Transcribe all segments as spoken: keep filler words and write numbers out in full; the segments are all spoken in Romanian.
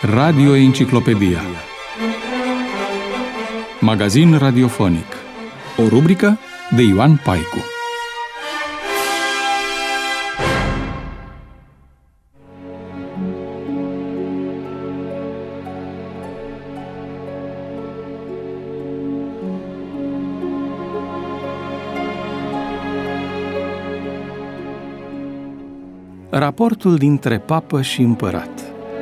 Radio Enciclopedia. Magazin radiofonic. O rubrică de Ioan Paicu. Raportul dintre papă și împărat.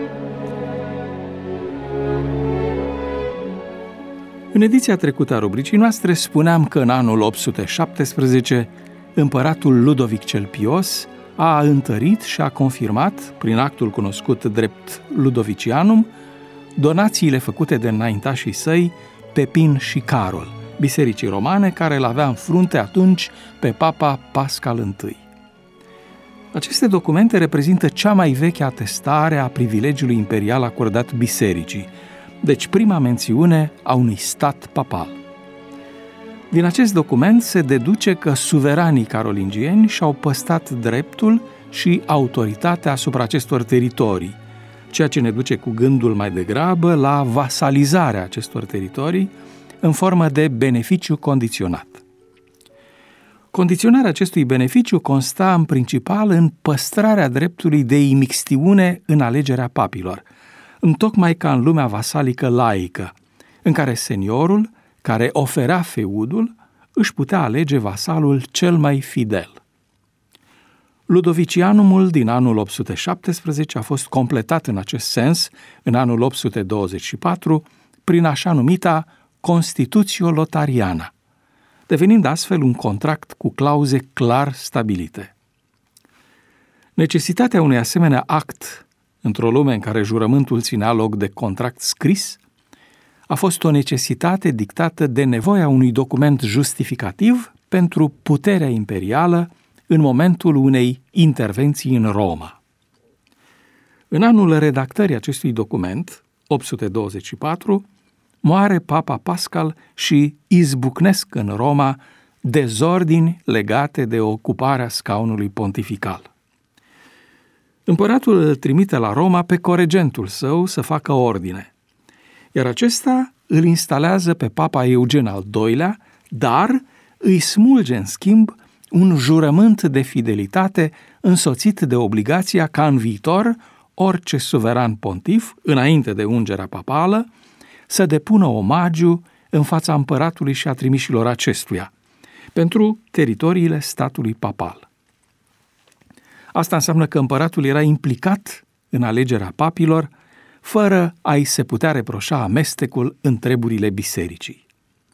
În ediția trecută a rubricii noastre spuneam că în anul opt sute șaptesprezece împăratul Ludovic cel Pios a întărit și a confirmat, prin actul cunoscut drept Ludovicianum, donațiile făcute de înaintașii săi Pepin și Carol, bisericii romane care îl avea în frunte atunci pe papa Pascal I. Aceste documente reprezintă cea mai veche atestare a privilegiului imperial acordat bisericii, deci prima mențiune a unui stat papal. Din acest document se deduce că suveranii carolingieni și-au păstrat dreptul și autoritatea asupra acestor teritorii, ceea ce ne duce cu gândul mai degrabă la vasalizarea acestor teritorii în formă de beneficiu condiționat. Condiționarea acestui beneficiu consta în principal în păstrarea dreptului de imixtiune în alegerea papilor, întocmai ca în lumea vasalică laică, în care seniorul, care oferea feudul, își putea alege vasalul cel mai fidel. Ludovicianumul din anul opt sute șaptesprezece a fost completat în acest sens în anul opt sute douăzeci și patru prin așa numita Constitutio Lotariana, devenind astfel un contract cu clauze clar stabilite. Necesitatea unui asemenea act într-o lume în care jurământul ținea loc de contract scris a fost o necesitate dictată de nevoia unui document justificativ pentru puterea imperială în momentul unei intervenții în Roma. În anul redactării acestui document, opt sute douăzeci și patru, moare papa Pascal și izbucnesc în Roma dezordini legate de ocuparea scaunului pontifical. Împăratul îl trimite la Roma pe coregentul său să facă ordine, iar acesta îl instalează pe papa Eugen al doilea, dar îi smulge în schimb un jurământ de fidelitate însoțit de obligația ca în viitor orice suveran pontif, înainte de ungerea papală, să depună omagiu în fața împăratului și a trimișilor acestuia pentru teritoriile statului papal. Asta înseamnă că împăratul era implicat în alegerea papilor, fără a-i se putea reproșa amestecul în treburile bisericii.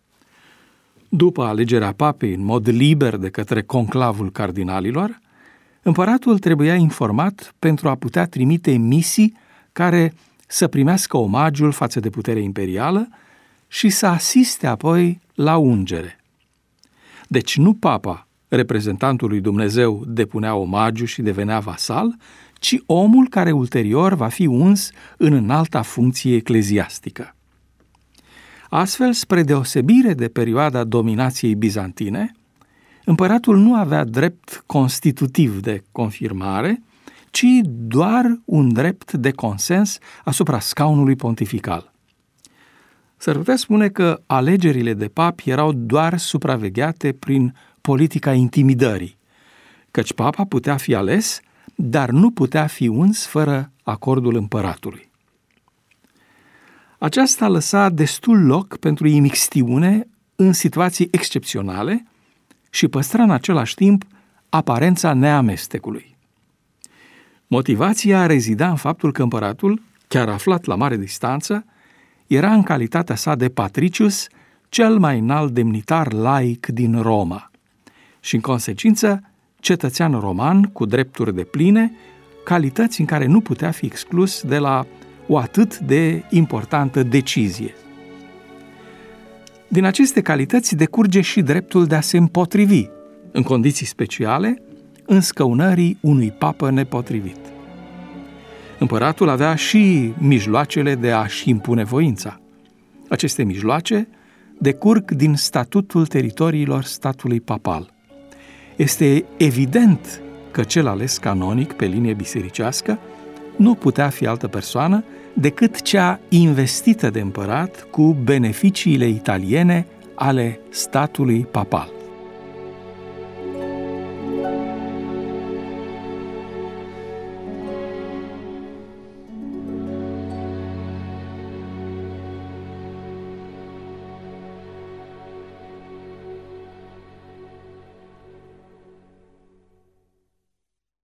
După alegerea papei în mod liber de către conclavul cardinalilor, împăratul trebuia informat pentru a putea trimite misii care să primească omagiul față de puterea imperială și să asiste apoi la ungere. Deci nu papa, reprezentantul lui Dumnezeu, depunea omagiu și devenea vasal, ci omul care ulterior va fi uns în înalta funcție ecleziastică. Astfel, spre deosebire de perioada dominației bizantine, împăratul nu avea drept constitutiv de confirmare, ci doar un drept de consens asupra scaunului pontifical. S-ar putea spune că alegerile de papi erau doar supravegheate prin politica intimidării, căci papa putea fi ales, dar nu putea fi uns fără acordul împăratului. Aceasta lăsa destul loc pentru imixtiune în situații excepționale și păstra în același timp aparența neamestecului. Motivația rezida în faptul că împăratul, chiar aflat la mare distanță, era în calitatea sa de patricius cel mai înalt demnitar laic din Roma și, în consecință, cetățean roman cu drepturi depline, calități în care nu putea fi exclus de la o atât de importantă decizie. Din aceste calități decurge și dreptul de a se împotrivi, în condiții speciale, înscăunării unui papă nepotrivit. Împăratul avea și mijloacele de a-și impune voința. Aceste mijloace decurg din statutul teritoriilor statului papal. Este evident că cel ales canonic pe linie bisericească nu putea fi altă persoană decât cea investită de împărat cu beneficiile italiene ale statului papal.